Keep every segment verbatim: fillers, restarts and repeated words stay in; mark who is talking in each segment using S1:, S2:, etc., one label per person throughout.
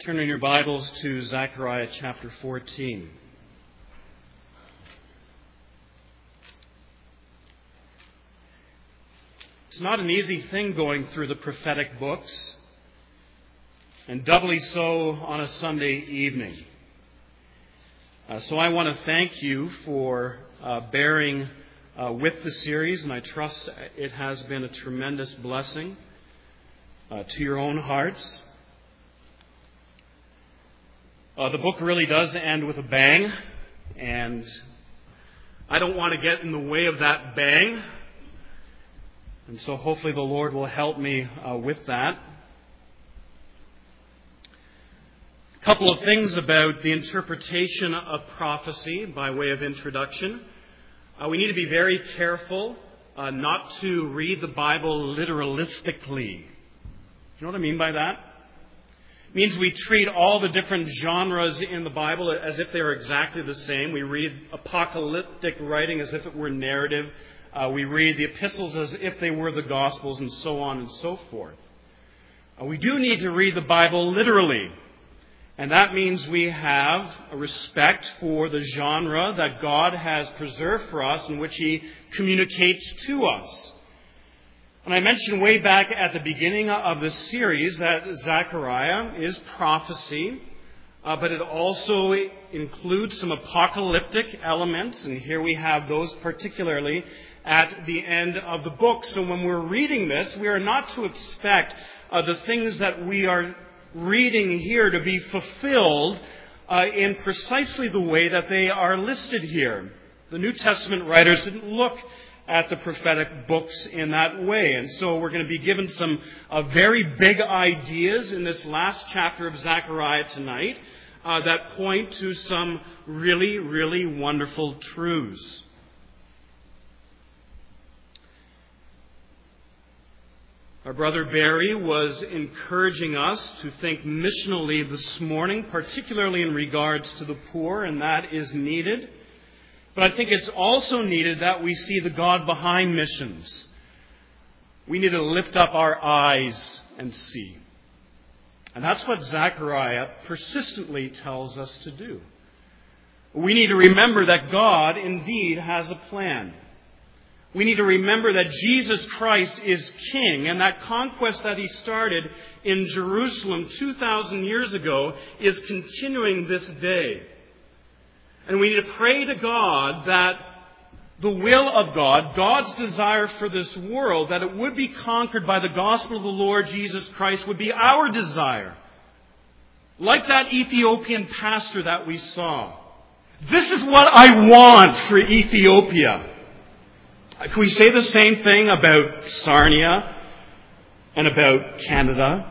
S1: Turn in your Bibles to Zechariah chapter fourteen. It's not an easy thing going through the prophetic books, and doubly so on a Sunday evening. Uh, so I want to thank you for uh, bearing uh, with the series, and I trust it has been a tremendous blessing uh, to your own hearts. Uh, the book really does end with a bang, and I don't want to get in the way of that bang. And so hopefully the Lord will help me uh, with that. A couple of things about the interpretation of prophecy by way of introduction. Uh, we need to be very careful uh, not to read the Bible literalistically. Do you know what I mean by that? It means we treat all the different genres in the Bible as if they are exactly the same. We read apocalyptic writing as if it were narrative. Uh, we read the epistles as if they were the Gospels, and so on and so forth. Uh, we do need to read the Bible literally. And that means we have a respect for the genre that God has preserved for us in which He communicates to us. And I mentioned way back at the beginning of this series that Zechariah is prophecy, uh, but it also includes some apocalyptic elements, and here we have those particularly at the end of the book. So when we're reading this, we are not to expect uh, the things that we are reading here to be fulfilled uh, in precisely the way that they are listed here. The New Testament writers didn't look at the prophetic books in that way. And so we're going to be given some uh, very big ideas in this last chapter of Zechariah tonight uh, that point to some really, really wonderful truths. Our brother Barry was encouraging us to think missionally this morning, particularly in regards to the poor, and that is needed. But I think it's also needed that we see the God behind missions. We need to lift up our eyes and see. And that's what Zechariah persistently tells us to do. We need to remember that God indeed has a plan. We need to remember that Jesus Christ is King, and that conquest that He started in Jerusalem two thousand years ago is continuing this day. And we need to pray to God that the will of God, God's desire for this world, that it would be conquered by the gospel of the Lord Jesus Christ, would be our desire. Like that Ethiopian pastor that we saw. This is what I want for Ethiopia. Can we say the same thing about Sarnia and about Canada?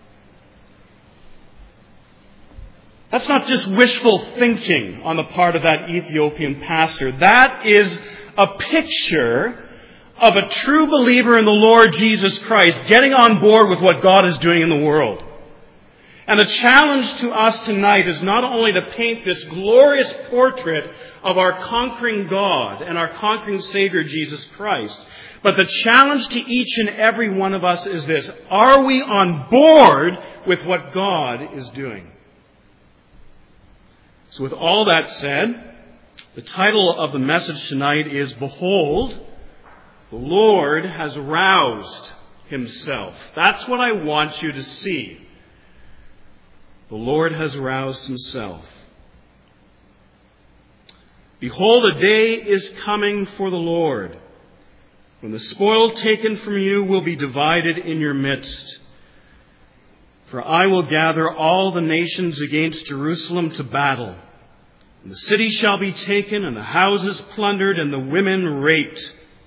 S1: That's not just wishful thinking on the part of that Ethiopian pastor. That is a picture of a true believer in the Lord Jesus Christ getting on board with what God is doing in the world. And the challenge to us tonight is not only to paint this glorious portrait of our conquering God and our conquering Savior Jesus Christ, but the challenge to each and every one of us is this: are we on board with what God is doing? So with all that said, the title of the message tonight is, Behold, the Lord has roused Himself. That's what I want you to see. The Lord has roused Himself. Behold, a day is coming for the Lord, when the spoil taken from you will be divided in your midst. For I will gather all the nations against Jerusalem to battle. And the city shall be taken, and the houses plundered, and the women raped.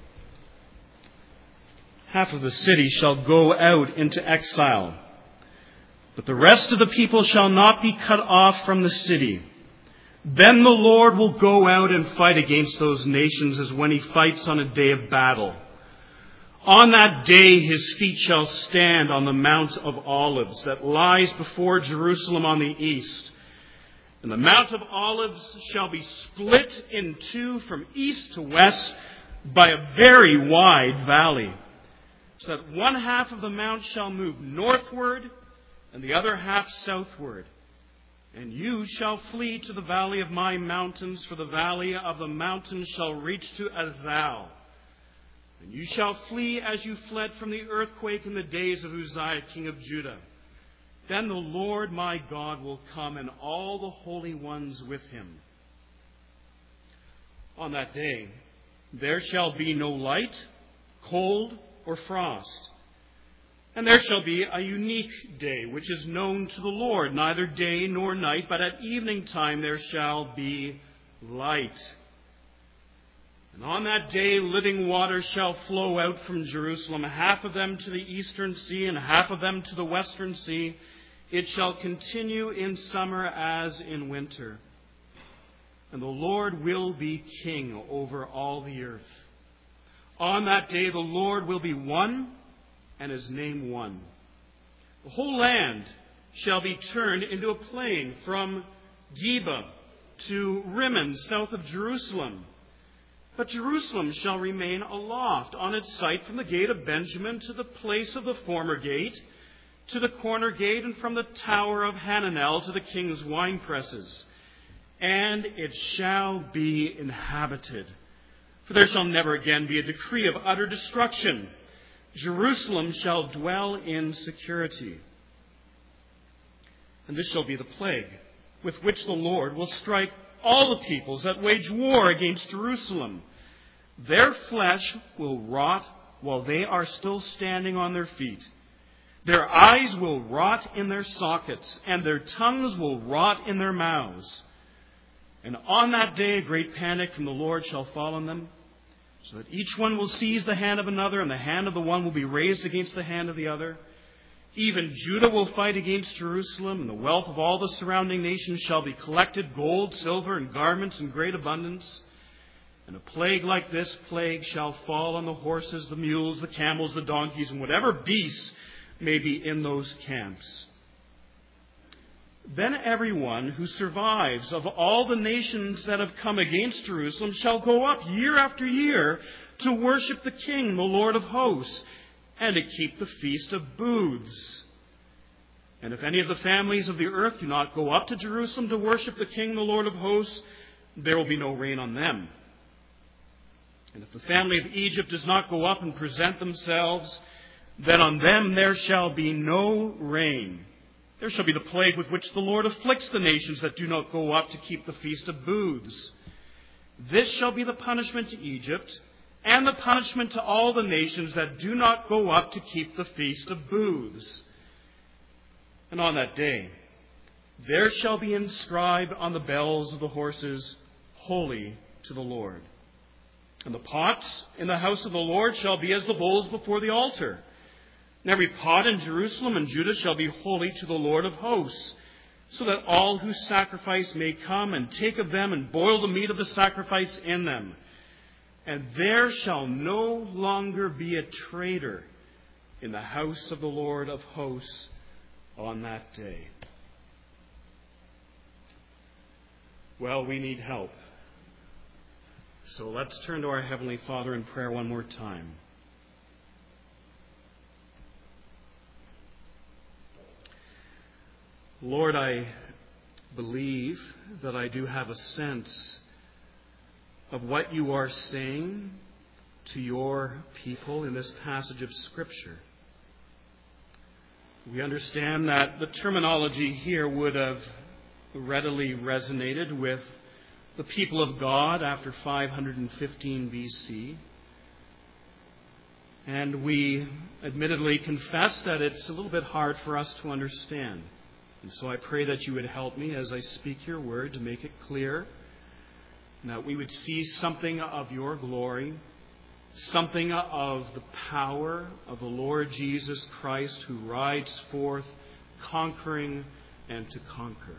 S1: Half of the city shall go out into exile, but the rest of the people shall not be cut off from the city. Then the Lord will go out and fight against those nations as when He fights on a day of battle. On that day His feet shall stand on the Mount of Olives that lies before Jerusalem on the east. And the Mount of Olives shall be split in two from east to west by a very wide valley, so that one half of the mount shall move northward, and the other half southward. And you shall flee to the valley of my mountains, for the valley of the mountains shall reach to Azal. And you shall flee as you fled from the earthquake in the days of Uzziah, king of Judah. Then the Lord my God will come, and all the holy ones with him. On that day there shall be no light, cold, or frost. And there shall be a unique day, which is known to the Lord, neither day nor night, but at evening time there shall be light. And on that day living waters shall flow out from Jerusalem, half of them to the eastern sea and half of them to the western sea. It shall continue in summer as in winter. And the Lord will be king over all the earth. On that day the Lord will be one, and his name one. The whole land shall be turned into a plain from Geba to Rimmon, south of Jerusalem. But Jerusalem shall remain aloft on its site from the gate of Benjamin to the place of the former gate, to the corner gate, and from the tower of Hananel to the king's winepresses. And it shall be inhabited. For there shall never again be a decree of utter destruction. Jerusalem shall dwell in security. And this shall be the plague with which the Lord will strike all the peoples that wage war against Jerusalem. Their flesh will rot while they are still standing on their feet. Their eyes will rot in their sockets, and their tongues will rot in their mouths. And on that day a great panic from the Lord shall fall on them, so that each one will seize the hand of another, and the hand of the one will be raised against the hand of the other. Even Judah will fight against Jerusalem, and the wealth of all the surrounding nations shall be collected, gold, silver, and garments in great abundance. And a plague like this plague shall fall on the horses, the mules, the camels, the donkeys, and whatever beasts may be in those camps. Then everyone who survives of all the nations that have come against Jerusalem shall go up year after year to worship the King, the Lord of hosts, and to keep the Feast of Booths. And if any of the families of the earth do not go up to Jerusalem to worship the King, the Lord of hosts, there will be no rain on them. And if the family of Egypt does not go up and present themselves, then on them there shall be no rain. There shall be the plague with which the Lord afflicts the nations that do not go up to keep the Feast of Booths. This shall be the punishment to Egypt, and the punishment to all the nations that do not go up to keep the Feast of Booths. And on that day there shall be inscribed on the bells of the horses, Holy to the Lord. And the pots in the house of the Lord shall be as the bowls before the altar. And every pot in Jerusalem and Judah shall be holy to the Lord of hosts, so that all who sacrifice may come and take of them and boil the meat of the sacrifice in them. And there shall no longer be a traitor in the house of the Lord of hosts on that day. Well, we need help. So let's turn to our Heavenly Father in prayer one more time. Lord, I believe that I do have a sense of what you are saying to your people in this passage of Scripture. We understand that the terminology here would have readily resonated with the people of God after five hundred fifteen B C. And we admittedly confess that it's a little bit hard for us to understand. And so I pray that you would help me as I speak your word to make it clear, and that we would see something of your glory, something of the power of the Lord Jesus Christ, who rides forth conquering and to conquer.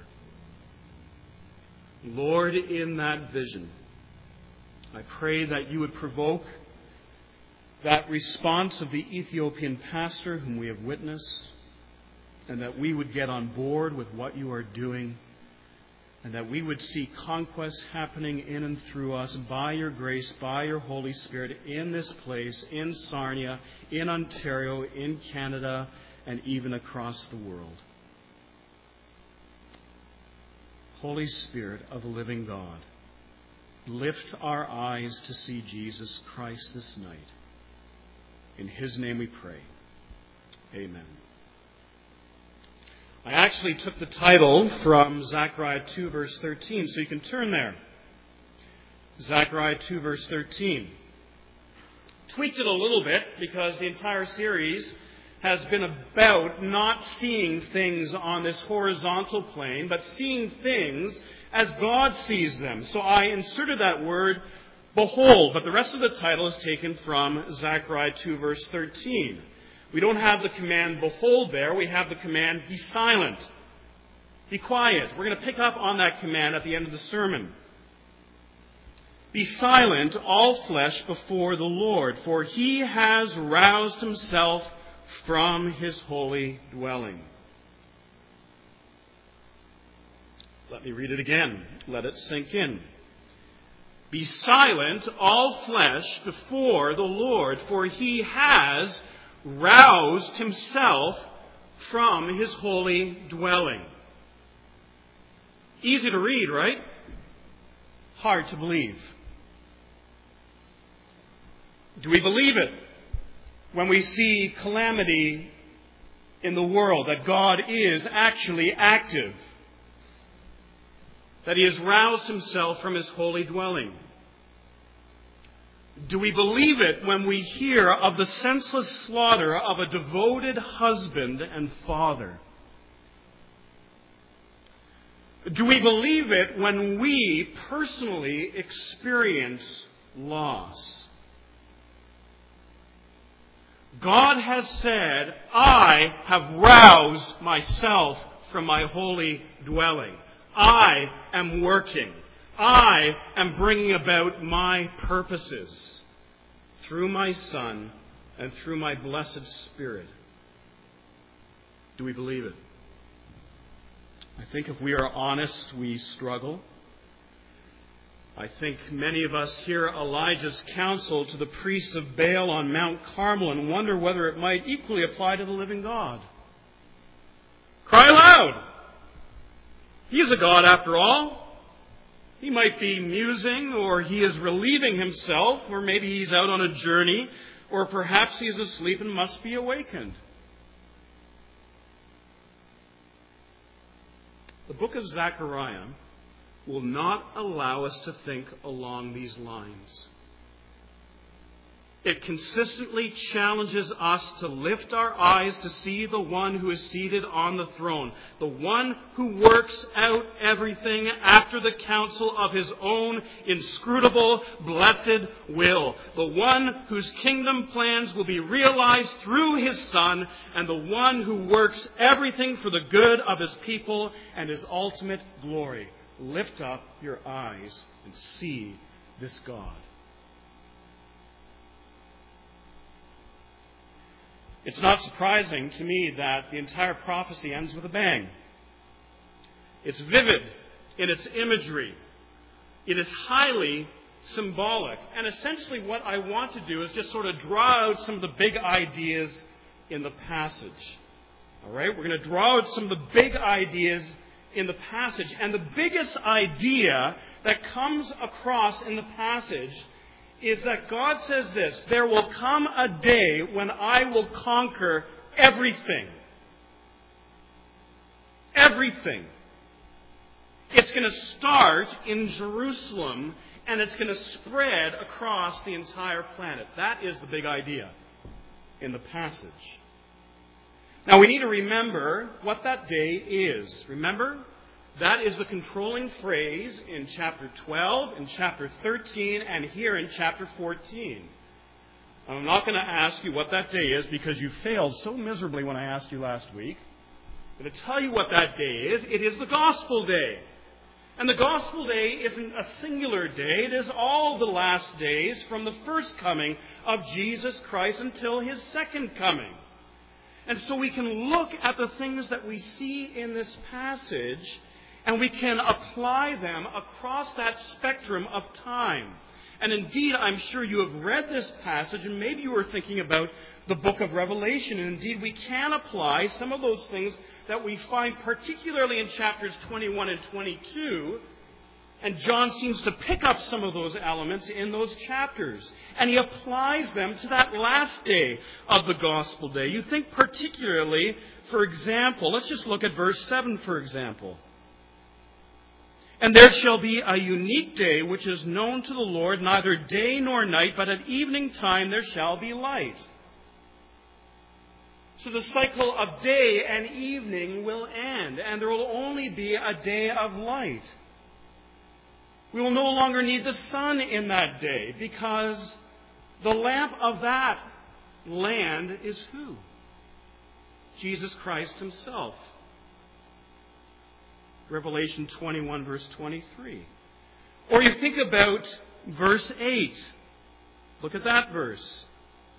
S1: Lord, in that vision, I pray that you would provoke that response of the Ethiopian pastor whom we have witnessed, and that we would get on board with what you are doing, and that we would see conquest happening in and through us by your grace, by your Holy Spirit, in this place, in Sarnia, in Ontario, in Canada, and even across the world. Holy Spirit of the living God, lift our eyes to see Jesus Christ this night. In His name we pray. Amen. I actually took the title from Zechariah two, verse thirteen, so you can turn there. Zechariah two, verse thirteen. Tweaked it a little bit because the entire series has been about not seeing things on this horizontal plane, but seeing things as God sees them. So I inserted that word, behold, but the rest of the title is taken from Zechariah two, verse thirteen. We don't have the command, behold, there. We have the command, be silent. Be quiet. We're going to pick up on that command at the end of the sermon. Be silent, all flesh, before the Lord, for He has roused Himself from His holy dwelling. Let me read it again. Let it sink in. Be silent, all flesh, before the Lord, for He has roused Himself from His holy dwelling. Easy to read, right? Hard to believe. Do we believe it when we see calamity in the world, that God is actually active, that He has roused Himself from His holy dwelling? Do we believe it when we hear of the senseless slaughter of a devoted husband and father? Do we believe it when we personally experience loss? God has said, I have roused myself from my holy dwelling. I am working. I am bringing about my purposes through my Son and through my blessed Spirit. Do we believe it? I think if we are honest, we struggle. I think many of us hear Elijah's counsel to the priests of Baal on Mount Carmel and wonder whether it might equally apply to the living God. Cry aloud! He is a God after all. He might be musing, or he is relieving himself, or maybe he's out on a journey, or perhaps he is asleep and must be awakened. The book of Zechariah will not allow us to think along these lines. It consistently challenges us to lift our eyes to see the one who is seated on the throne, the one who works out everything after the counsel of His own inscrutable, blessed will, the one whose kingdom plans will be realized through His Son, and the one who works everything for the good of His people and His ultimate glory. Lift up your eyes and see this God. It's not surprising to me that the entire prophecy ends with a bang. It's vivid in its imagery. It is highly symbolic. And essentially what I want to do is just sort of draw out some of the big ideas in the passage. All right? We're going to draw out some of the big ideas in the passage. And the biggest idea that comes across in the passage is that God says this: there will come a day when I will conquer everything. Everything. It's going to start in Jerusalem, and it's going to spread across the entire planet. That is the big idea in the passage. Now, we need to remember what that day is. Remember? That is the controlling phrase in chapter twelve, in chapter thirteen, and here in chapter fourteen. I'm not going to ask you what that day is because you failed so miserably when I asked you last week. I'm going to tell you what that day is. It is the gospel day. And the gospel day isn't a singular day. It is all the last days from the first coming of Jesus Christ until His second coming. And so we can look at the things that we see in this passage, and we can apply them across that spectrum of time. And indeed, I'm sure you have read this passage, and maybe you were thinking about the book of Revelation. And indeed, we can apply some of those things that we find particularly in chapters twenty-one and twenty-two. And John seems to pick up some of those elements in those chapters. And he applies them to that last day of the gospel day. You think particularly, for example, let's just look at verse seven, for example. And there shall be a unique day which is known to the Lord, neither day nor night, but at evening time there shall be light. So the cycle of day and evening will end, and there will only be a day of light. We will no longer need the sun in that day, because the lamp of that land is who? Jesus Christ himself. Revelation twenty-one, verse twenty-three. Or you think about verse eight. Look at that verse.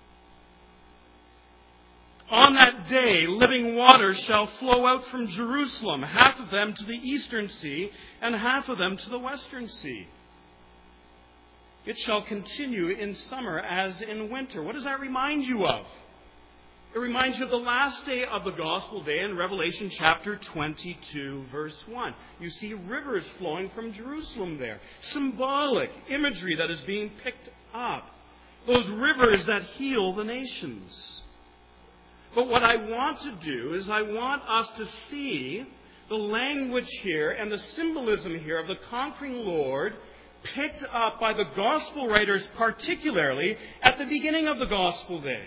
S1: On that day, living waters shall flow out from Jerusalem, half of them to the eastern sea, and half of them to the western sea. It shall continue in summer as in winter. What does that remind you of? It reminds you of the last day of the gospel day in Revelation chapter twenty-two, verse one. You see rivers flowing from Jerusalem there. Symbolic imagery that is being picked up. Those rivers that heal the nations. But what I want to do is I want us to see the language here and the symbolism here of the conquering Lord picked up by the gospel writers, particularly at the beginning of the gospel day.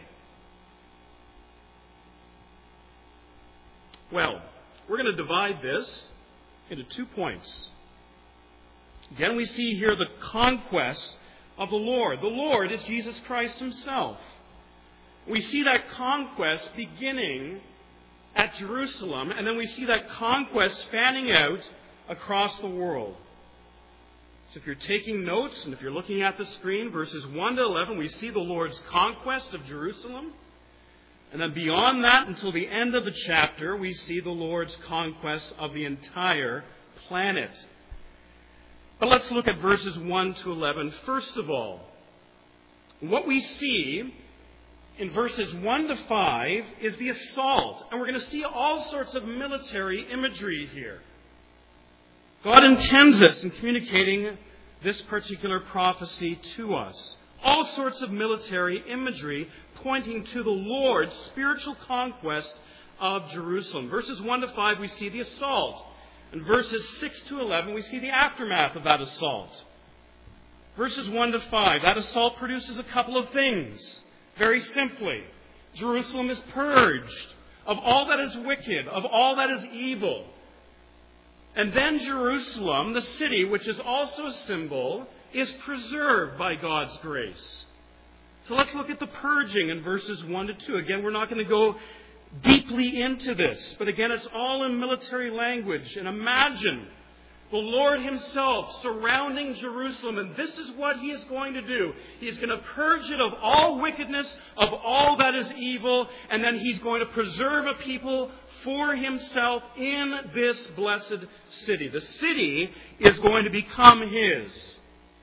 S1: Well, we're going to divide this into two points. Again, we see here the conquest of the Lord. The Lord is Jesus Christ himself. We see that conquest beginning at Jerusalem, and then we see that conquest spanning out across the world. So if you're taking notes, and if you're looking at the screen, verses one to eleven, we see the Lord's conquest of Jerusalem. And then beyond that, until the end of the chapter, we see the Lord's conquest of the entire planet. But let's look at verses one to eleven. First of all, what we see in verses one to five is the assault. And we're going to see all sorts of military imagery here. God intends this in communicating this particular prophecy to us. All sorts of military imagery pointing to the Lord's spiritual conquest of Jerusalem. Verses one to five, we see the assault. And verses six to eleven, we see the aftermath of that assault. Verses one to five, that assault produces a couple of things. Very simply, Jerusalem is purged of all that is wicked, of all that is evil. And then Jerusalem, the city, which is also a symbol, is preserved by God's grace. So let's look at the purging in verses one to two. Again, we're not going to go deeply into this, but again, it's all in military language. And imagine the Lord himself surrounding Jerusalem, and this is what he is going to do. He is going to purge it of all wickedness, of all that is evil, and then he's going to preserve a people for himself in this blessed city. The city is going to become his.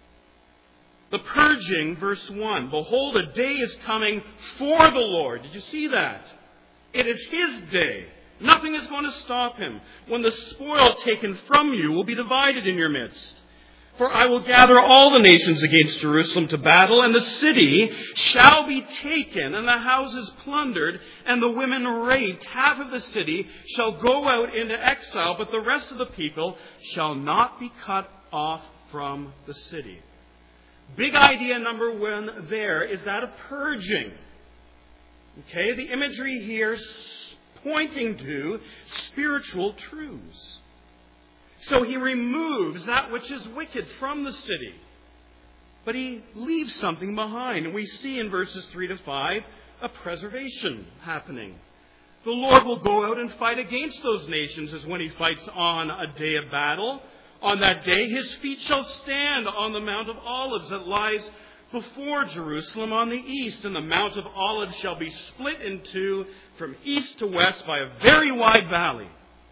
S1: The purging, verse one. Behold, a day is coming for the Lord. Did you see that? It is his day. Nothing is going to stop him. When the spoil taken from you will be divided in your midst. For I will gather all the nations against Jerusalem to battle, and the city shall be taken, and the houses plundered, and the women raped. Half of the city shall go out into exile, but the rest of the people shall not be cut off from the city. Big idea number one there is that of purging. Okay, the imagery here pointing to spiritual truths. So he removes that which is wicked from the city. But he leaves something behind. And we see in verses three to five a preservation happening. The Lord will go out and fight against those nations as when he fights on a day of battle. On that day his feet shall stand on the Mount of Olives that lies before Jerusalem on the east, and the Mount of Olives shall be split in two from east to west by a very wide valley,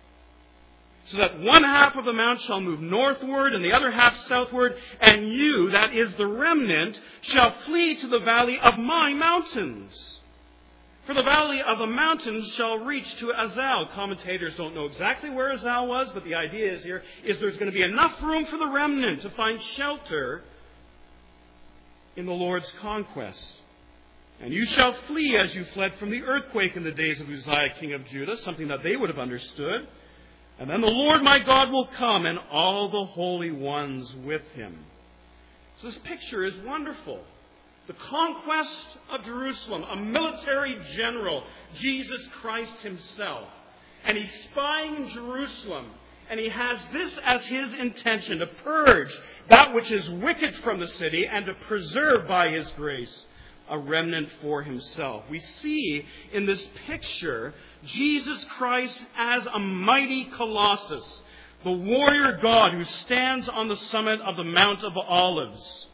S1: so that one half of the mount shall move northward and the other half southward, and you, that is the remnant, shall flee to the valley of my mountains. For the valley of the mountains shall reach to Azal. Commentators don't know exactly where Azal was, but the idea is here is there's going to be enough room for the remnant to find shelter in the Lord's conquest. And you shall flee as you fled from the earthquake in the days of Uzziah, king of Judah, something that they would have understood. And then the Lord my God will come, and all the holy ones with him. So this picture is wonderful. The conquest of Jerusalem, a military general, Jesus Christ himself. And he's spying in Jerusalem. And he has this as his intention, to purge that which is wicked from the city and to preserve by his grace a remnant for himself. We see in this picture Jesus Christ as a mighty colossus, the warrior God who stands on the summit of the Mount of Olives.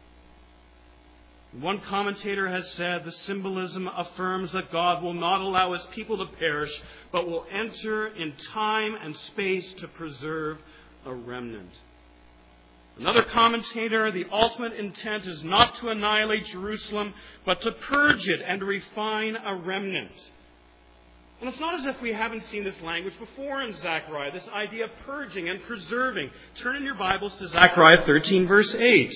S1: One commentator has said the symbolism affirms that God will not allow his people to perish, but will enter in time and space to preserve a remnant. Another commentator, the ultimate intent is not to annihilate Jerusalem, but to purge it and to refine a remnant. And it's not as if we haven't seen this language before in Zechariah, this idea of purging and preserving. Turn in your Bibles to Zechariah thirteen, verse eight.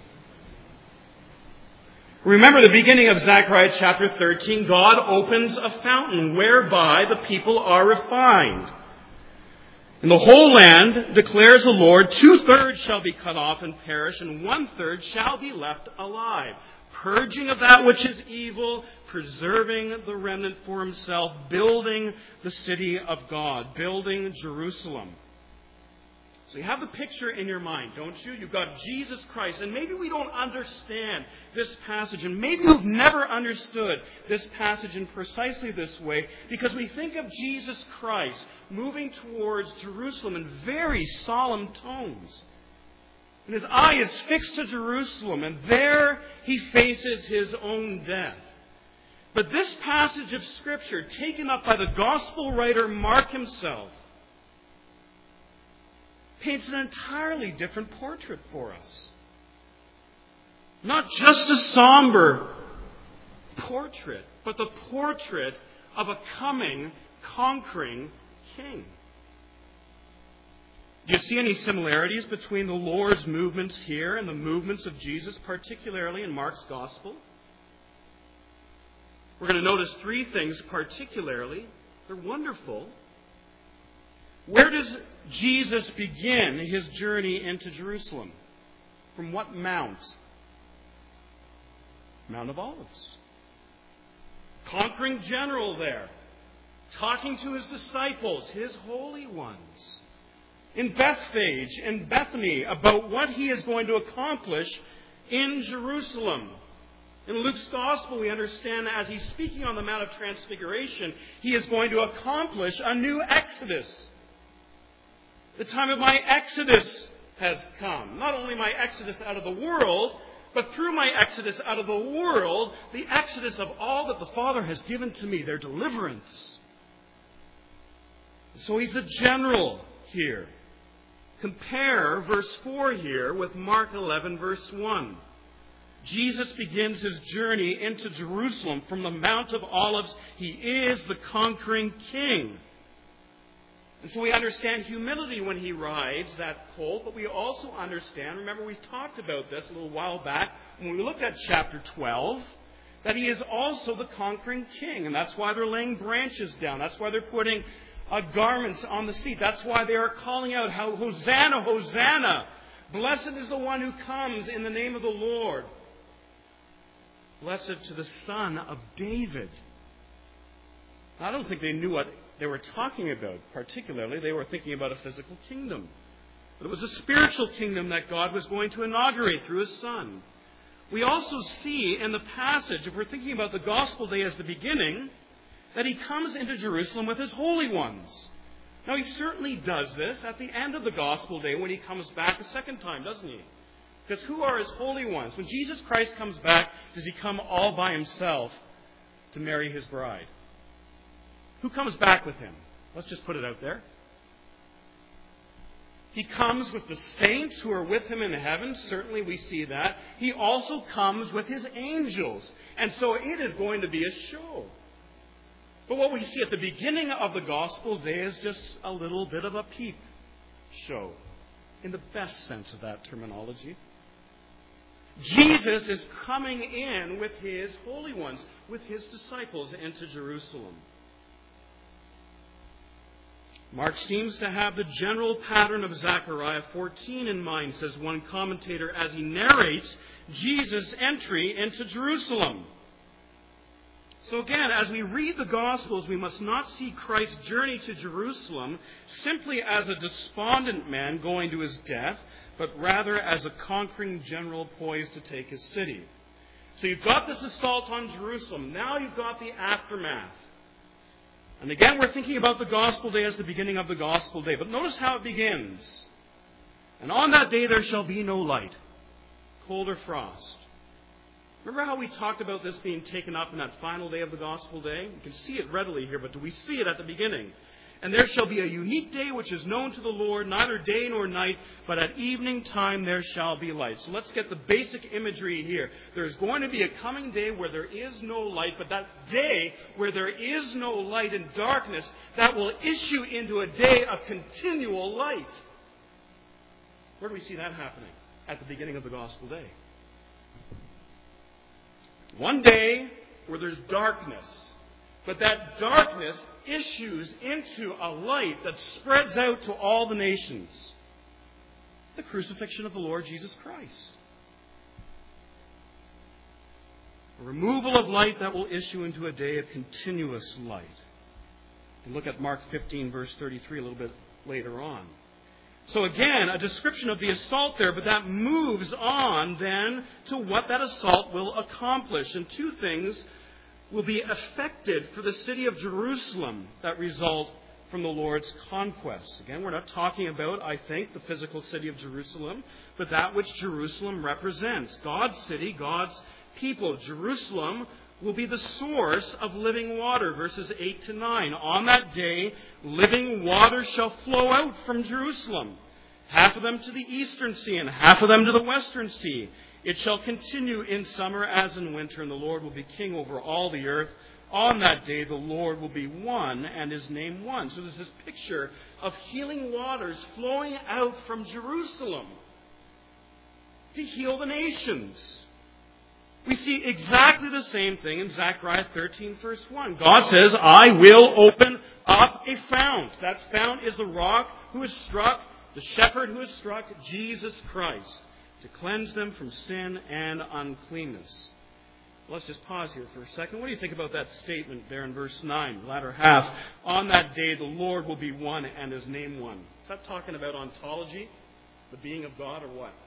S1: Remember the beginning of Zechariah chapter thirteen, God opens a fountain whereby the people are refined. In the whole land, declares the Lord, two-thirds shall be cut off and perish, and one-third shall be left alive. Purging of that which is evil, preserving the remnant for himself, building the city of God, building Jerusalem. So you have the picture in your mind, don't you? You've got Jesus Christ. And maybe we don't understand this passage. And maybe you've never understood this passage in precisely this way. Because we think of Jesus Christ moving towards Jerusalem in very solemn tones. And his eye is fixed to Jerusalem. And there he faces his own death. But this passage of Scripture, taken up by the Gospel writer Mark himself, paints an entirely different portrait for us. Not just a somber portrait, but the portrait of a coming, conquering king. Do you see any similarities between the Lord's movements here and the movements of Jesus, particularly in Mark's Gospel? We're going to notice three things particularly. They're wonderful. Where does Jesus begin his journey into Jerusalem? From what mount? Mount of Olives. Conquering general there. Talking to his disciples, his holy ones. In Bethphage and Bethany about what he is going to accomplish in Jerusalem. In Luke's Gospel, we understand that as he's speaking on the Mount of Transfiguration, he is going to accomplish a new exodus. The time of my exodus has come. Not only my exodus out of the world, but through my exodus out of the world, the exodus of all that the Father has given to me, their deliverance. So he's the general here. Compare verse four here with Mark eleven, verse one. Jesus begins his journey into Jerusalem from the Mount of Olives. He is the conquering king. And so we understand humility when he rides that colt, but we also understand, remember we talked about this a little while back when we looked at chapter twelve, that he is also the conquering king. And that's why they're laying branches down. That's why they're putting uh, garments on the seat. That's why they are calling out, how Hosanna, Hosanna. Blessed is the one who comes in the name of the Lord. Blessed to the Son of David. I don't think they knew what they were talking about, particularly. They were thinking about a physical kingdom. But it was a spiritual kingdom that God was going to inaugurate through his Son. We also see in the passage, if we're thinking about the gospel day as the beginning, that he comes into Jerusalem with his holy ones. Now, he certainly does this at the end of the gospel day when he comes back a second time, doesn't he? Because who are his holy ones? When Jesus Christ comes back, does he come all by himself to marry his bride? Who comes back with him? Let's just put it out there. He comes with the saints who are with him in heaven. Certainly we see that. He also comes with his angels. And so it is going to be a show. But what we see at the beginning of the gospel day is just a little bit of a peep show, in the best sense of that terminology. Jesus is coming in with his holy ones, with his disciples into Jerusalem. Mark seems to have the general pattern of Zechariah fourteen in mind, says one commentator, as he narrates Jesus' entry into Jerusalem. So again, as we read the Gospels, we must not see Christ's journey to Jerusalem simply as a despondent man going to his death, but rather as a conquering general poised to take his city. So you've got this assault on Jerusalem. Now you've got the aftermath. And again, we're thinking about the Gospel Day as the beginning of the Gospel Day. But notice how it begins. And on that day there shall be no light, cold or frost. Remember how we talked about this being taken up in that final day of the Gospel Day? You can see it readily here, but do we see it at the beginning? And there shall be a unique day which is known to the Lord, neither day nor night, but at evening time there shall be light. So let's get the basic imagery here. There's going to be a coming day where there is no light, but that day where there is no light and darkness, that will issue into a day of continual light. Where do we see that happening? At the beginning of the Gospel Day. One day where there's darkness, but that darkness issues into a light that spreads out to all the nations. The crucifixion of the Lord Jesus Christ. A removal of light that will issue into a day of continuous light. And look at Mark fifteen, verse thirty-three, a little bit later on. So again, a description of the assault there, but that moves on then to what that assault will accomplish. And two things will be affected for the city of Jerusalem that result from the Lord's conquest. Again, we're not talking about, I think, the physical city of Jerusalem, but that which Jerusalem represents. God's city, God's people. Jerusalem will be the source of living water, verses eight to nine. On that day, living water shall flow out from Jerusalem, half of them to the eastern sea and half of them to the western sea. It shall continue in summer as in winter, and the Lord will be king over all the earth. On that day, the Lord will be one, and his name one. So there's this picture of healing waters flowing out from Jerusalem to heal the nations. We see exactly the same thing in Zechariah thirteen, verse one. God says, I will open up a fount. That fount is the rock who is struck, the shepherd who is struck, Jesus Christ, to cleanse them from sin and uncleanness. Let's just pause here for a second. What do you think about that statement there in verse nine, the latter half? On that day the Lord will be one and his name one. Is that talking about ontology, the being of God, or what?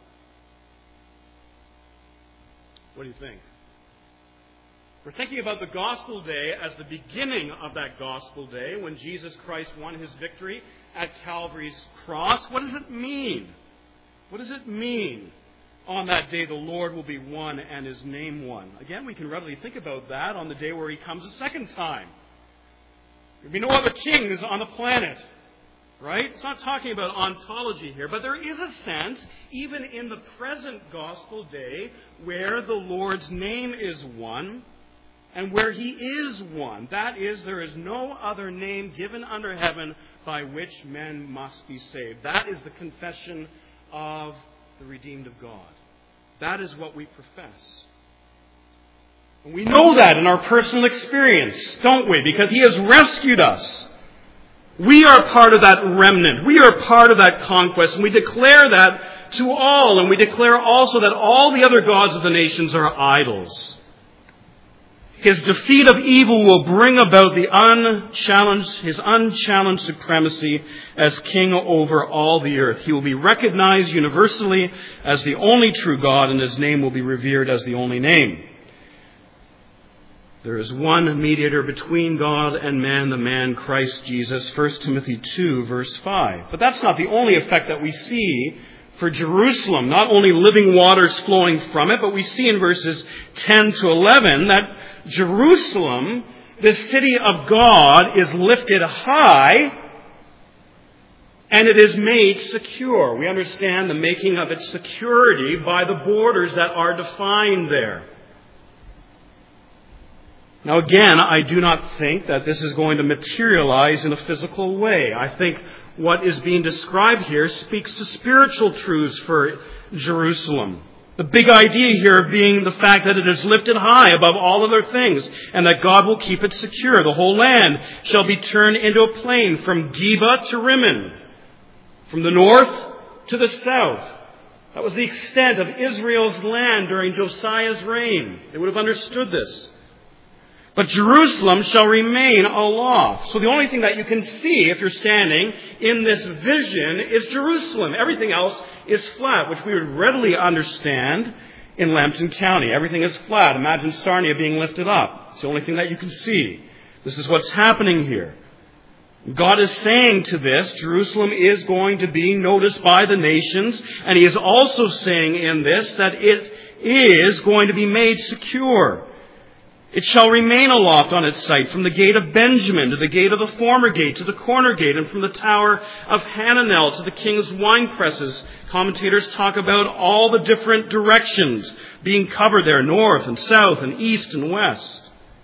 S1: What do you think? We're thinking about the Gospel Day as the beginning of that Gospel Day when Jesus Christ won his victory at Calvary's cross. What does it mean? What does it mean? On that day the Lord will be one and his name one. Again, we can readily think about that on the day where he comes a second time. There will be no other kings on the planet. Right? It's not talking about ontology here, but there is a sense, even in the present gospel day, where the Lord's name is one and where he is one. That is, there is no other name given under heaven by which men must be saved. That is the confession of the redeemed of God. That is what we profess. And we know that in our personal experience, don't we? Because he has rescued us. We are part of that remnant. We are part of that conquest. And we declare that to all. And we declare also that all the other gods of the nations are idols. His defeat of evil will bring about the unchallenged, his unchallenged supremacy as king over all the earth. He will be recognized universally as the only true God, and his name will be revered as the only name. There is one mediator between God and man, the man Christ Jesus, First Timothy two, verse five. But that's not the only effect that we see for Jerusalem. Not only living waters flowing from it, but we see in verses ten to eleven that Jerusalem, the city of God, is lifted high and it is made secure. We understand the making of its security by the borders that are defined there. Now again, I do not think that this is going to materialize in a physical way. I think what is being described here speaks to spiritual truths for Jerusalem. The big idea here being the fact that it is lifted high above all other things and that God will keep it secure. The whole land shall be turned into a plain from Geba to Rimmon, from the north to the south. That was the extent of Israel's land during Josiah's reign. They would have understood this. But Jerusalem shall remain aloft. So the only thing that you can see if you're standing in this vision is Jerusalem. Everything else is flat, which we would readily understand in Lambton County. Everything is flat. Imagine Sarnia being lifted up. It's the only thing that you can see. This is what's happening here. God is saying to this, Jerusalem is going to be noticed by the nations, and He is also saying in this that it is going to be made secure. It shall remain aloft on its site, from the gate of Benjamin to the gate of the former gate to the corner gate, and from the tower of Hananel to the king's wine presses. Commentators talk about all the different directions being covered there, north and south and east and west.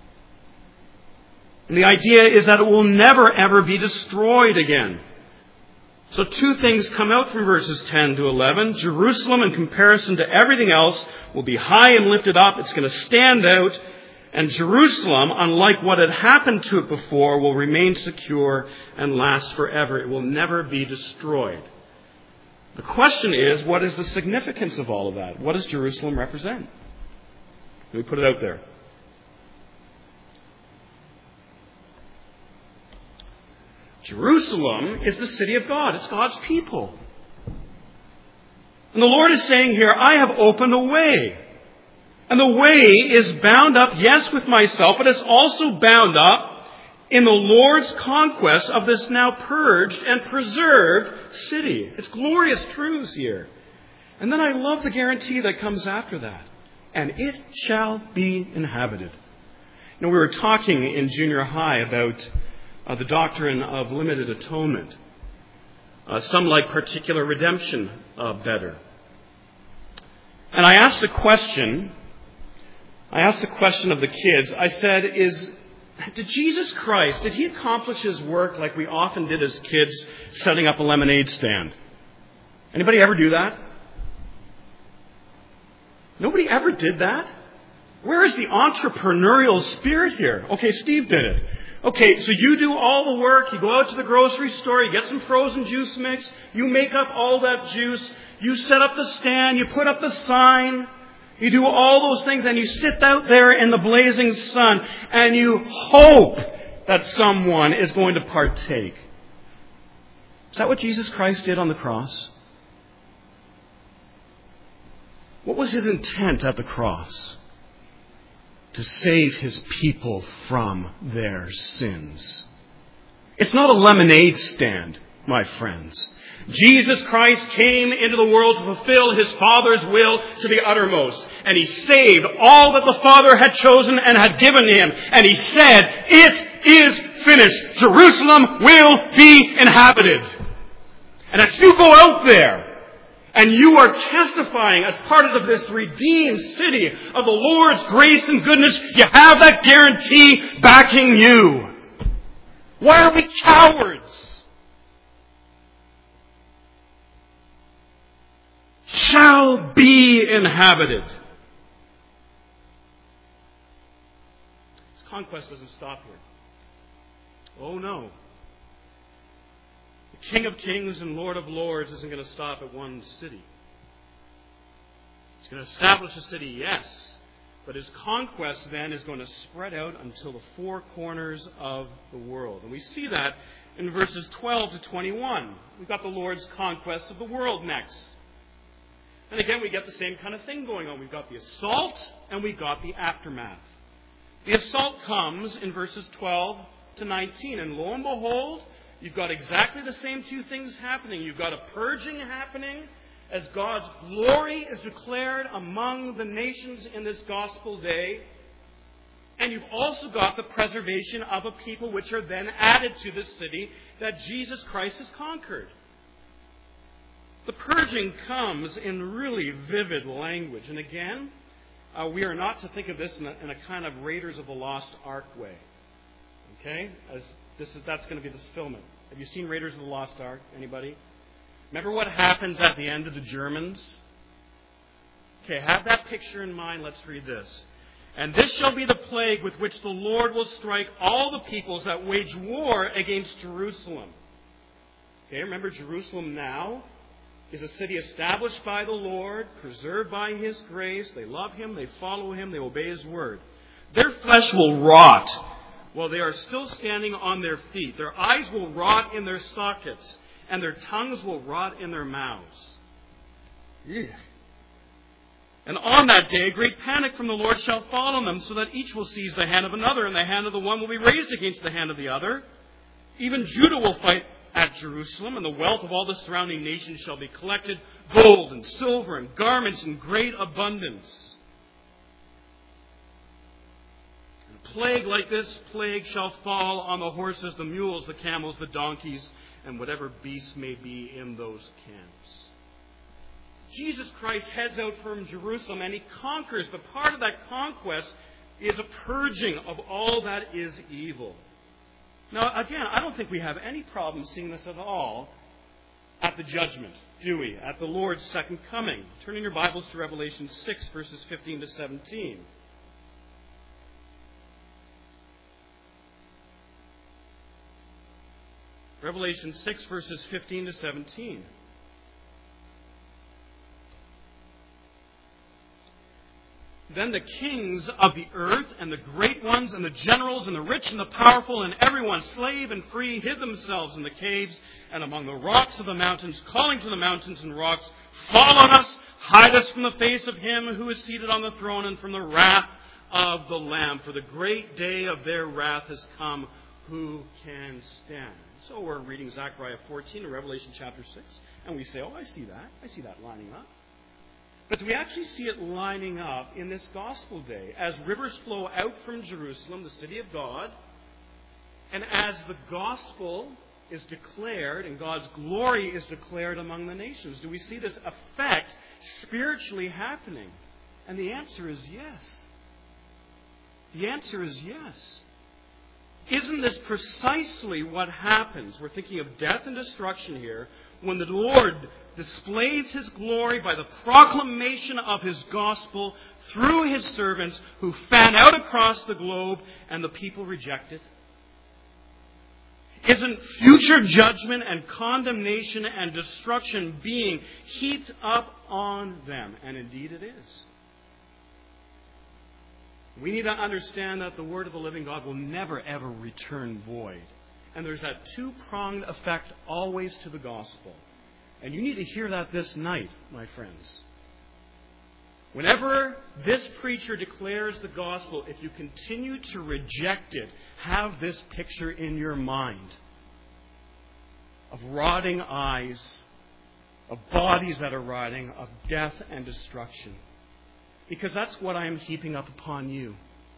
S1: And the idea is that it will never ever be destroyed again. So two things come out from verses ten to eleven. Jerusalem, in comparison to everything else, will be high and lifted up. It's going to stand out. And Jerusalem, unlike what had happened to it before, will remain secure and last forever. It will never be destroyed. The question is, what is the significance of all of that? What does Jerusalem represent? Let me put it out there. Jerusalem is the city of God. It's God's people. And the Lord is saying here, I have opened a way. And the way is bound up, yes, with myself, but it's also bound up in the Lord's conquest of this now purged and preserved city. It's glorious truths here. And then I love the guarantee that comes after that. And it shall be inhabited. You know, we were talking in junior high about uh, the doctrine of limited atonement. Uh, some like particular redemption uh, better. And I asked a question... I asked a question of the kids. I said, "Is did Jesus Christ, did He accomplish His work like we often did as kids, setting up a lemonade stand? Anybody ever do that? Nobody ever did that? Where is the entrepreneurial spirit here? Okay, Steve did it. Okay, so you do all the work. You go out to the grocery store. You get some frozen juice mix. You make up all that juice. You set up the stand. You put up the sign. You do all those things and you sit out there in the blazing sun and you hope that someone is going to partake. Is that what Jesus Christ did on the cross? What was His intent at the cross? To save His people from their sins. It's not a lemonade stand, my friends. Jesus Christ came into the world to fulfill His Father's will to the uttermost. And He saved all that the Father had chosen and had given Him. And He said, it is finished. Jerusalem will be inhabited. And as you go out there and you are testifying as part of this redeemed city of the Lord's grace and goodness, you have that guarantee backing you. Why are we cowards? Shall be inhabited. This conquest doesn't stop here. Oh no. The King of Kings and Lord of Lords isn't going to stop at one city. He's going to establish a city, yes, but His conquest then is going to spread out until the four corners of the world. And we see that in verses twelve to twenty-one. We've got the Lord's conquest of the world next. And again, we get the same kind of thing going on. We've got the assault and we've got the aftermath. The assault comes in verses twelve to nineteen. And lo and behold, you've got exactly the same two things happening. You've got a purging happening as God's glory is declared among the nations in this gospel day. And you've also got the preservation of a people which are then added to this city that Jesus Christ has conquered. The purging comes in really vivid language. And again, uh, we are not to think of this in a, in a kind of Raiders of the Lost Ark way. Okay? As this is that's going to be the fulfillment. Have you seen Raiders of the Lost Ark? Anybody? Remember what happens at the end of the Germans? Okay, have that picture in mind. Let's read this. And this shall be the plague with which the Lord will strike all the peoples that wage war against Jerusalem. Okay, remember Jerusalem now is a city established by the Lord, preserved by His grace. They love Him, they follow Him, they obey His word. Their flesh will rot while they are still standing on their feet. Their eyes will rot in their sockets, and their tongues will rot in their mouths. Yeah. And on that day, great panic from the Lord shall fall on them, so that each will seize the hand of another, and the hand of the one will be raised against the hand of the other. Even Judah will fight at Jerusalem, and the wealth of all the surrounding nations shall be collected, gold and silver and garments in great abundance. And a plague like this plague shall fall on the horses, the mules, the camels, the donkeys, and whatever beasts may be in those camps. Jesus Christ heads out from Jerusalem and He conquers, but part of that conquest is a purging of all that is evil. Now, again, I don't think we have any problem seeing this at all at the judgment, do we? At the Lord's second coming. Turn in your Bibles to Revelation six, verses fifteen to seventeen. Revelation six, verses fifteen to seventeen. Then the kings of the earth and the great ones and the generals and the rich and the powerful and everyone, slave and free, hid themselves in the caves and among the rocks of the mountains, calling to the mountains and rocks, fall on us, hide us from the face of Him who is seated on the throne and from the wrath of the Lamb. For the great day of their wrath has come. Who can stand? So we're reading Zechariah fourteen and Revelation chapter six, and we say, oh, I see that. I see that lining up. But do we actually see it lining up in this gospel day as rivers flow out from Jerusalem, the city of God, and as the gospel is declared and God's glory is declared among the nations? Do we see this effect spiritually happening? And the answer is yes. The answer is yes. Isn't this precisely what happens? We're thinking of death and destruction here. When the Lord displays His glory by the proclamation of His gospel through His servants who fan out across the globe and the people reject it. Isn't future judgment and condemnation and destruction being heaped up on them? And indeed it is. We need to understand that the word of the living God will never, ever return void. And there's that two-pronged effect always to the gospel. And you need to hear that this night, my friends. Whenever this preacher declares the gospel, if you continue to reject it, have this picture in your mind of rotting eyes, of bodies that are rotting, of death and destruction. Because that's what I am heaping up upon you.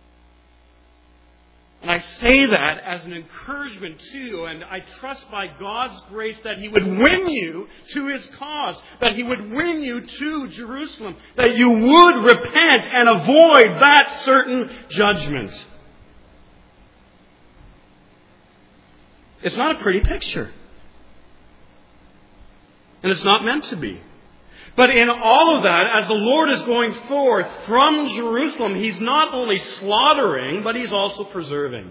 S1: And I say that as an encouragement to you, and I trust by God's grace that He would win you to His cause, that He would win you to Jerusalem, that you would repent and avoid that certain judgment. It's not a pretty picture. And it's not meant to be. But in all of that, as the Lord is going forth from Jerusalem, He's not only slaughtering, but He's also preserving.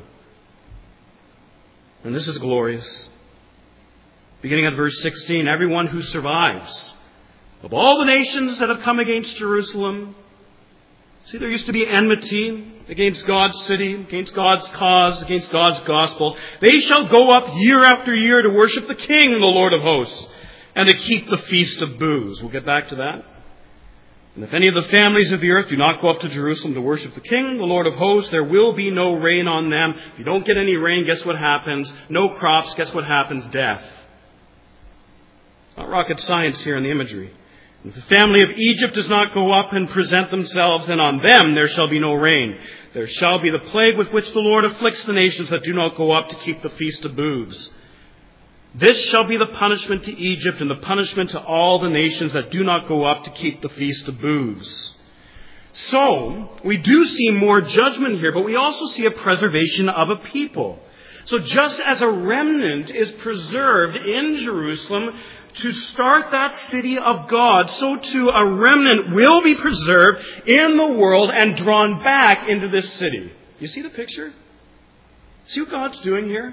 S1: And this is glorious. Beginning at verse sixteen, everyone who survives of all the nations that have come against Jerusalem. See, there used to be enmity against God's city, against God's cause, against God's gospel. They shall go up year after year to worship the King, the Lord of hosts, and to keep the feast of booths. We'll get back to that. And if any of the families of the earth do not go up to Jerusalem to worship the King, the Lord of hosts, there will be no rain on them. If you don't get any rain, guess what happens? No crops, guess what happens? Death. It's not rocket science here in the imagery. And if the family of Egypt does not go up and present themselves, then on them there shall be no rain. There shall be the plague with which the Lord afflicts the nations that do not go up to keep the feast of booths. This shall be the punishment to Egypt and the punishment to all the nations that do not go up to keep the feast of booths. So, we do see more judgment here, but we also see a preservation of a people. So just as a remnant is preserved in Jerusalem to start that city of God, so too a remnant will be preserved in the world and drawn back into this city. You see the picture? See what God's doing here?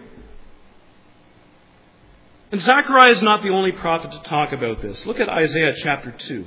S1: And Zechariah is not the only prophet to talk about this. Look at Isaiah chapter two.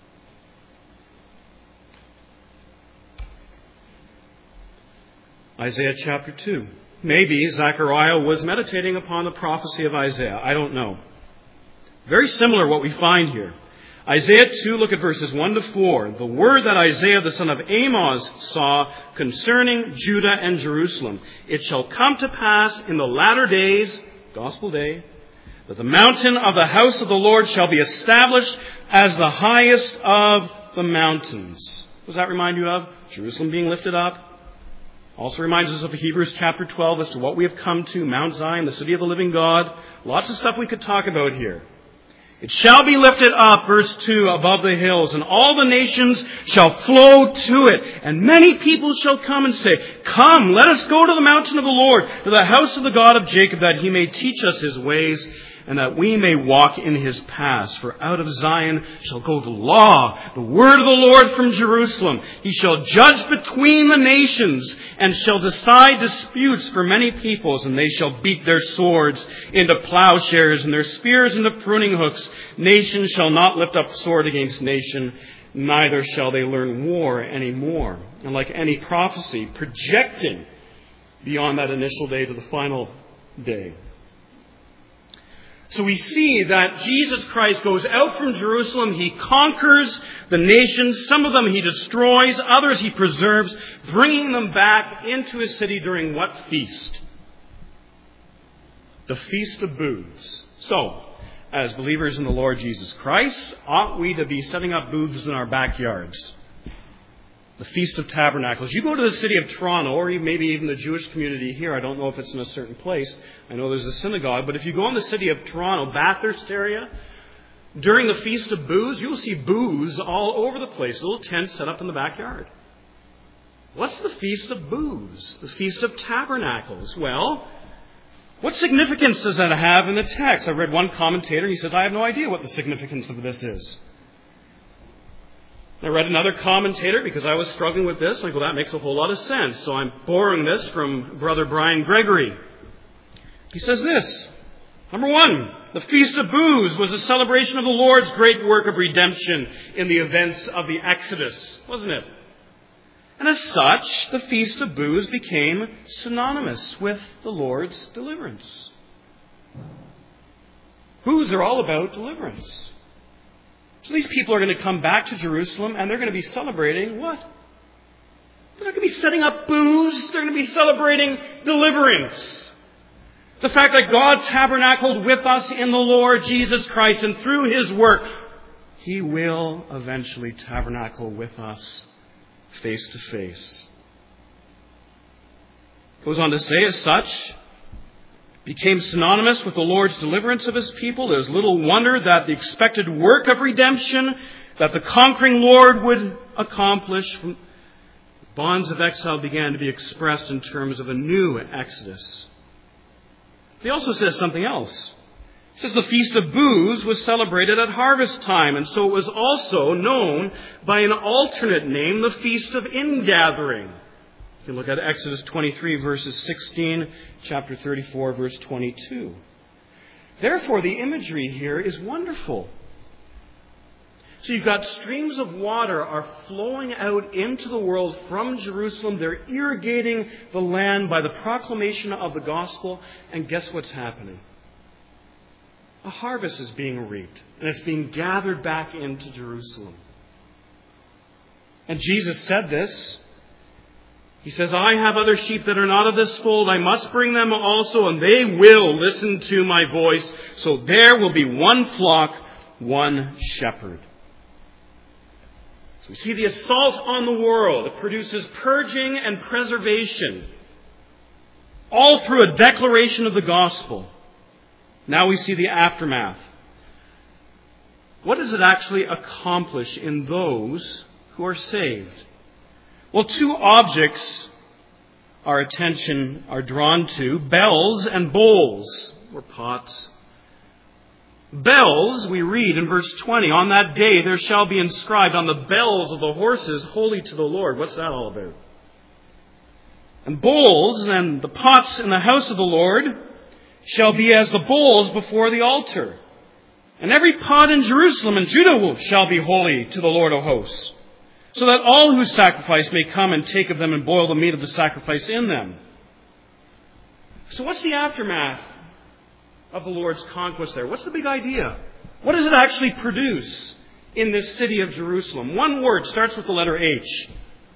S1: Isaiah chapter two. Maybe Zechariah was meditating upon the prophecy of Isaiah. I don't know. Very similar what we find here. Isaiah two, look at verses one to four. The word that Isaiah the son of Amos saw concerning Judah and Jerusalem. It shall come to pass in the latter days, gospel day, that the mountain of the house of the Lord shall be established as the highest of the mountains. What does that remind you of? Jerusalem being lifted up. Also reminds us of Hebrews chapter twelve as to what we have come to, Mount Zion, the city of the living God. Lots of stuff we could talk about here. It shall be lifted up, verse two, above the hills, and all the nations shall flow to it. And many people shall come and say, come, let us go to the mountain of the Lord, to the house of the God of Jacob, that he may teach us his ways, and that we may walk in his paths. For out of Zion shall go the law, the word of the Lord from Jerusalem. He shall judge between the nations, and shall decide disputes for many peoples, and they shall beat their swords into plowshares, and their spears into pruning hooks. Nation shall not lift up sword against nation, neither shall they learn war any more. And like any prophecy, projecting beyond that initial day to the final day. So we see that Jesus Christ goes out from Jerusalem. He conquers the nations. Some of them he destroys. Others he preserves, bringing them back into his city during what feast? The Feast of Booths. So, as believers in the Lord Jesus Christ, ought we to be setting up booths in our backyards? The Feast of Tabernacles. You go to the city of Toronto, or maybe even the Jewish community here. I don't know if it's in a certain place. I know there's a synagogue. But if you go in the city of Toronto, Bathurst area, during the Feast of Booths, you'll see booths all over the place. Little tents set up in the backyard. What's the Feast of Booths? The Feast of Tabernacles. Well, what significance does that have in the text? I read one commentator, he says, I have no idea what the significance of this is. I read another commentator because I was struggling with this. Like, well, that makes a whole lot of sense. So I'm borrowing this from Brother Brian Gregory. He says this. Number one, the Feast of Booths was a celebration of the Lord's great work of redemption in the events of the Exodus, wasn't it? And as such, the Feast of Booths became synonymous with the Lord's deliverance. Booths are all about deliverance. So these people are going to come back to Jerusalem and they're going to be celebrating what? They're not going to be setting up booths. They're going to be celebrating deliverance. The fact that God tabernacled with us in the Lord Jesus Christ, and through his work, he will eventually tabernacle with us face to face. Goes on to say, as such, became synonymous with the Lord's deliverance of his people. There's little wonder that the expected work of redemption that the conquering Lord would accomplish, bonds of exile began to be expressed in terms of a new Exodus. He also says something else. He says the Feast of Booths was celebrated at harvest time, and so it was also known by an alternate name, the Feast of Ingathering. You can look at Exodus twenty-three, verses sixteen, chapter thirty-four, verse twenty-two. Therefore, the imagery here is wonderful. So you've got streams of water are flowing out into the world from Jerusalem. They're irrigating the land by the proclamation of the gospel. And guess what's happening? A harvest is being reaped, and it's being gathered back into Jerusalem. And Jesus said this. He says, I have other sheep that are not of this fold. I must bring them also, and they will listen to my voice. So there will be one flock, one shepherd. So we see the assault on the world. It produces purging and preservation, all through a declaration of the gospel. Now we see the aftermath. What does it actually accomplish in those who are saved? Well, two objects our attention are drawn to, bells and bowls, or pots. Bells, we read in verse twenty, on that day there shall be inscribed on the bells of the horses, holy to the Lord. What's that all about? And bowls and the pots in the house of the Lord shall be as the bowls before the altar. And every pot in Jerusalem and Judah shall be holy to the Lord of hosts, so that all who sacrifice may come and take of them and boil the meat of the sacrifice in them. So what's the aftermath of the Lord's conquest there? What's the big idea? What does it actually produce in this city of Jerusalem? One word starts with the letter H.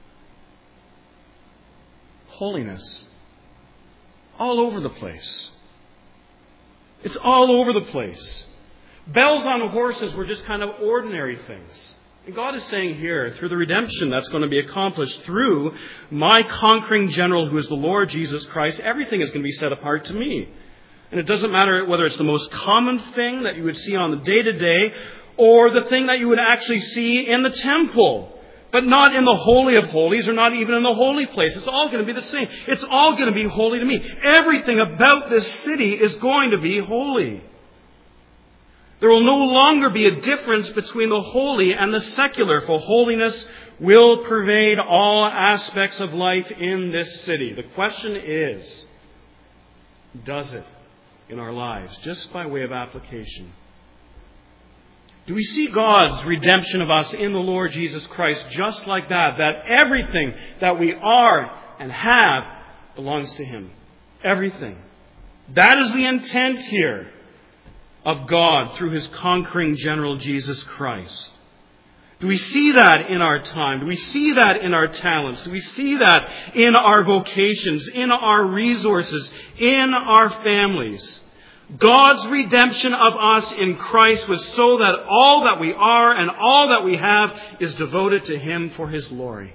S1: Holiness. All over the place. It's all over the place. Bells on horses were just kind of ordinary things. And God is saying here, through the redemption that's going to be accomplished through my conquering general who is the Lord Jesus Christ, everything is going to be set apart to me. And it doesn't matter whether it's the most common thing that you would see on the day-to-day or the thing that you would actually see in the temple. But not in the Holy of Holies or not even in the holy place. It's all going to be the same. It's all going to be holy to me. Everything about this city is going to be holy. There will no longer be a difference between the holy and the secular, for holiness will pervade all aspects of life in this city. The question is, does it in our lives, just by way of application? Do we see God's redemption of us in the Lord Jesus Christ just like that? That everything that we are and have belongs to Him. Everything. That is the intent here of God through His conquering general Jesus Christ. Do we see that in our time? Do we see that in our talents? Do we see that in our vocations, in our resources, in our families? God's redemption of us in Christ was so that all that we are and all that we have is devoted to Him for His glory.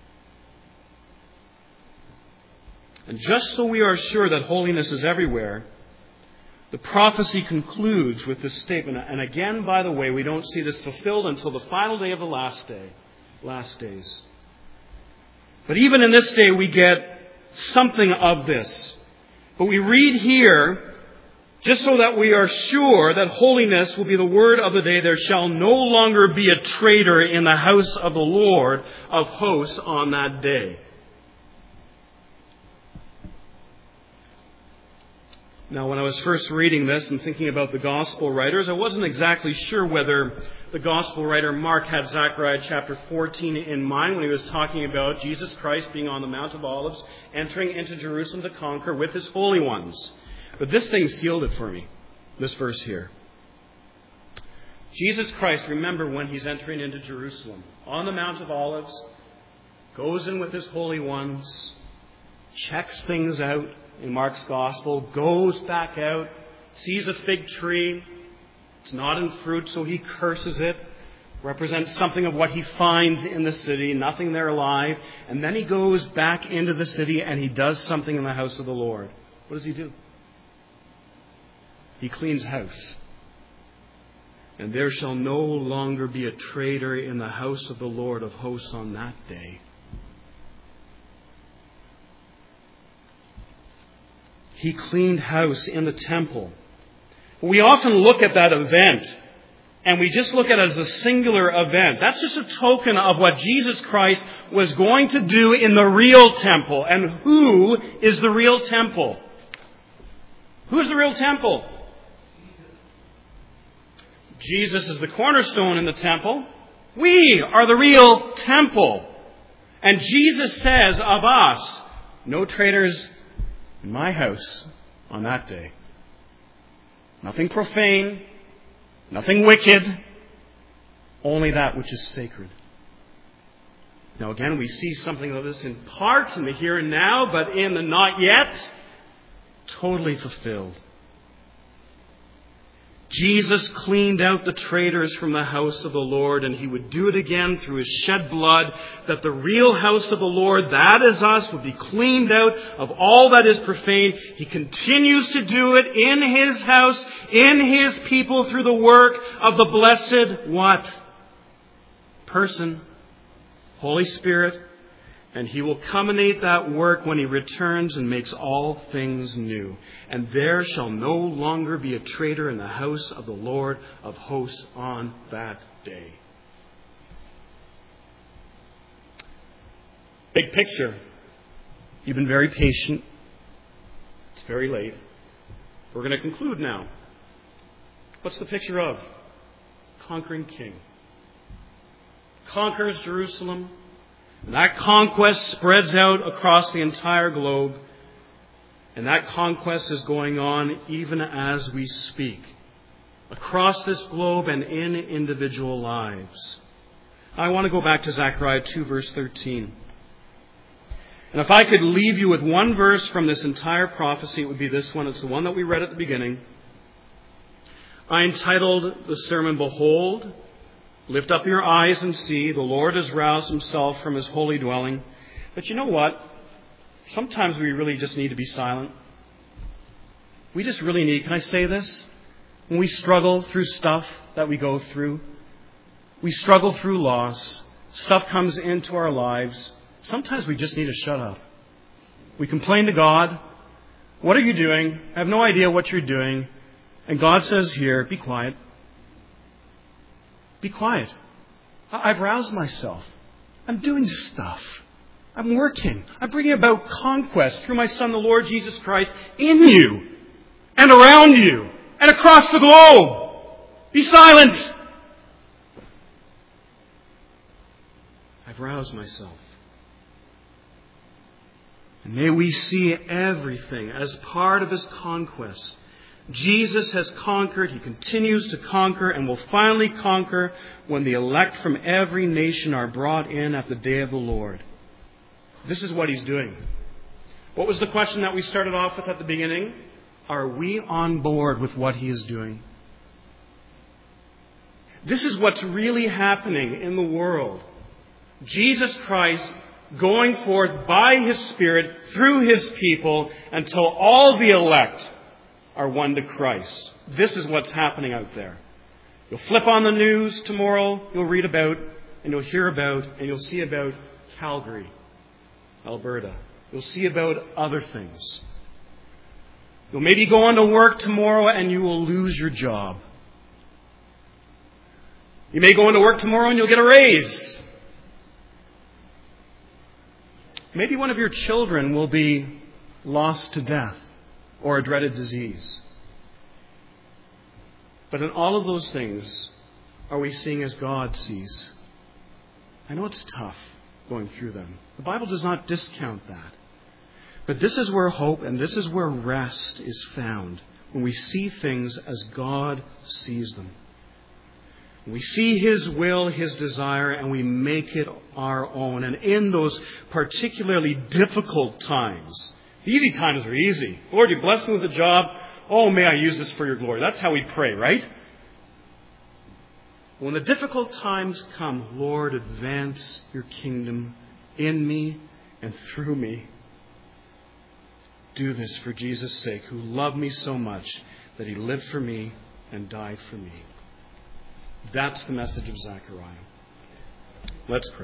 S1: And just so we are sure that holiness is everywhere, the prophecy concludes with this statement. And again, by the way, we don't see this fulfilled until the final day of the last day, last days. But even in this day, we get something of this. But we read here, just so that we are sure that holiness will be the word of the day, there shall no longer be a traitor in the house of the Lord of hosts on that day. Now, when I was first reading this and thinking about the gospel writers, I wasn't exactly sure whether the gospel writer Mark had Zechariah chapter fourteen in mind when he was talking about Jesus Christ being on the Mount of Olives, entering into Jerusalem to conquer with His holy ones. But this thing sealed it for me, this verse here. Jesus Christ, remember when He's entering into Jerusalem, on the Mount of Olives, goes in with His holy ones, checks things out in Mark's Gospel, goes back out, sees a fig tree, it's not in fruit, so He curses it, represents something of what He finds in the city, nothing there alive, and then He goes back into the city and He does something in the house of the Lord. What does He do? He cleans house. And there shall no longer be a traitor in the house of the Lord of hosts on that day. He cleaned house in the temple. We often look at that event and we just look at it as a singular event. That's just a token of what Jesus Christ was going to do in the real temple. And who is the real temple? Who's the real temple? Jesus is the cornerstone in the temple. We are the real temple. And Jesus says of us, no traitors in my house on that day. Nothing profane, nothing wicked, only that which is sacred. Now again, we see something of this in part in the here and now, but in the not yet, totally fulfilled. Jesus cleaned out the traitors from the house of the Lord, and He would do it again through His shed blood, that the real house of the Lord, that is us, would be cleaned out of all that is profane. He continues to do it in His house, in His people, through the work of the blessed what? Person, Holy Spirit. And he will culminate that work when he returns and makes all things new. And there shall no longer be a traitor in the house of the Lord of hosts on that day. Big picture. You've been very patient. It's very late. We're going to conclude now. What's the picture of? Conquering king. Conquers Jerusalem. And that conquest spreads out across the entire globe. And that conquest is going on even as we speak. Across this globe and in individual lives. I want to go back to Zechariah two, verse thirteen. And if I could leave you with one verse from this entire prophecy, it would be this one. It's the one that we read at the beginning. I entitled the sermon, Behold, lift up your eyes and see, the Lord has roused himself from his holy dwelling. But you know what? Sometimes we really just need to be silent. We just really need, can I say this? When we struggle through stuff that we go through, we struggle through loss, stuff comes into our lives, sometimes we just need to shut up. We complain to God, what are you doing? I have no idea what you're doing. And God says here, be quiet. Be quiet. I've roused myself. I'm doing stuff. I'm working. I'm bringing about conquest through my Son, the Lord Jesus Christ, in you and around you and across the globe. Be silent. I've roused myself. And may we see everything as part of his conquest. Jesus has conquered, he continues to conquer, and will finally conquer when the elect from every nation are brought in at the day of the Lord. This is what he's doing. What was the question that we started off with at the beginning? Are we on board with what he is doing? This is what's really happening in the world. Jesus Christ going forth by his Spirit through his people until all the elect are won to Christ. This is what's happening out there. You'll flip on the news tomorrow, you'll read about, and you'll hear about, and you'll see about Calgary, Alberta. You'll see about other things. You'll maybe go on to work tomorrow and you will lose your job. You may go into work tomorrow and you'll get a raise. Maybe one of your children will be lost to death or a dreaded disease. But in all of those things, are we seeing as God sees? I know it's tough going through them. The Bible does not discount that. But this is where hope and this is where rest is found, when we see things as God sees them. We see his will, his desire, and we make it our own. And in those particularly difficult times, the easy times are easy. Lord, you bless me with a job. Oh, may I use this for your glory. That's how we pray, right? When the difficult times come, Lord, advance your kingdom in me and through me. Do this for Jesus' sake, who loved me so much that he lived for me and died for me. That's the message of Zechariah. Let's pray.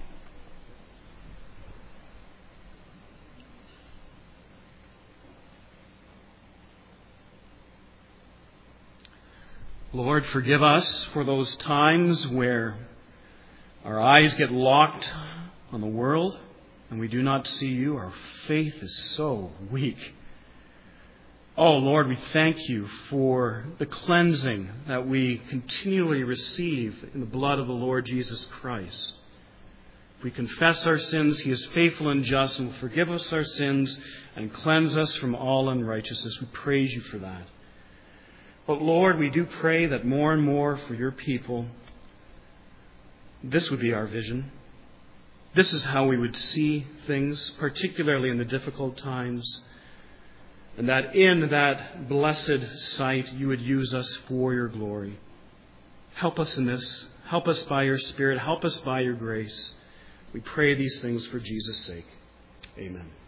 S1: Lord, forgive us for those times where our eyes get locked on the world and we do not see you. Our faith is so weak. Oh, Lord, we thank you for the cleansing that we continually receive in the blood of the Lord Jesus Christ. If we confess our sins, he is faithful and just and will forgive us our sins and cleanse us from all unrighteousness. We praise you for that. But Lord, we do pray that more and more for your people, this would be our vision. This is how we would see things, particularly in the difficult times. And that in that blessed sight, you would use us for your glory. Help us in this. Help us by your Spirit. Help us by your grace. We pray these things for Jesus' sake. Amen.